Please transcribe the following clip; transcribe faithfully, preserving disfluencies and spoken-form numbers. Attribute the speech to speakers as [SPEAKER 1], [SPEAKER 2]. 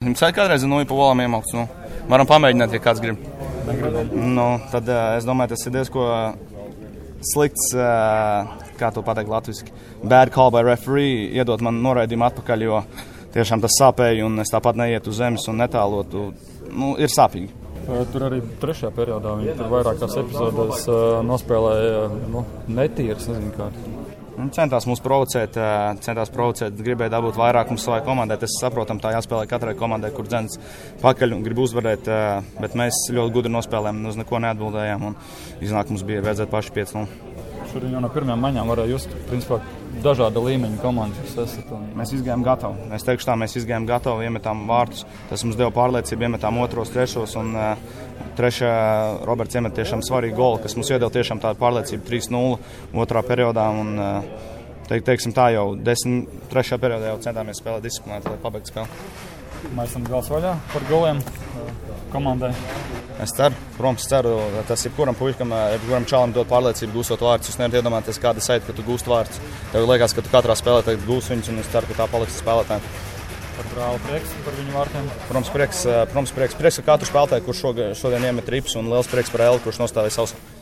[SPEAKER 1] Jums ir kādreiz no pa volām iemalks? Nu, varam pamēģināt, ja kāds grib. Nu, tad es domāju, tas ir diezko slikts, kā to pateikt latviski, bad call by referee, iedot man noraidījumu atpakaļ, jo tiešām tas sāpēja un es tāpat neietu uz zemes un netālotu. Nu, ir sāpīgi.
[SPEAKER 2] Tur arī trešajā periodā viņi tur vairākās epizodēs nospēlēja nu, netīras, nezinu kā.
[SPEAKER 1] Centās mūs provocēt, centās provocēt, gribēja dabūt vairākumu savai komandai. Tas saprotam, tā jāspēlē katrai komandai, kur dzens pakaļ un grib uzvarēt, bet mēs ļoti gudri nospēlējām, uz neko neatbildējām un iznāk mums bija vajadzētu paši pieci nulle.
[SPEAKER 2] Šodien jau no pirmajām maņām varēja just, principā, dažāda līmeņa komandas. Un...
[SPEAKER 1] Mēs izgājām gatavi. Es teikšu tā, mēs izgājām gatavi, iemetām vārtus. Tas mums deva pārliecību, iemetām otros, trešos un uh, trešā Roberts iemet tiešām svarīgu golu, kas mums iedeva tiešām tādu pārliecību trīs nulle otrā periodā un uh, teik, teiksim tā jau desmit, trešā periodā jau centāmies spēlēt disciplinēti, lai pabeigtu spēli.
[SPEAKER 2] Mēs esam gals vaļā par goliem komandai.
[SPEAKER 1] Es ceru, protams, ceru, tas jebkuram puikam, jebkuram čalam dot pārliecību gūstot vārdus. Jūs nevarat iedomāties, kāda sajūta, ka tu gūst vārdus. Tev liekas, ka tu katrā spēlē tagad gūsi viņus, un es ceru, ka tā paliks spēlētājiem.
[SPEAKER 2] Par brāli prieks par viņu vārtiem?
[SPEAKER 1] Protams, prieks, protams, prieks, prieks ka katru spēlētāju, kurš šodien iemet rips, un liels prieks par Eli, kurš nostāvēja savus.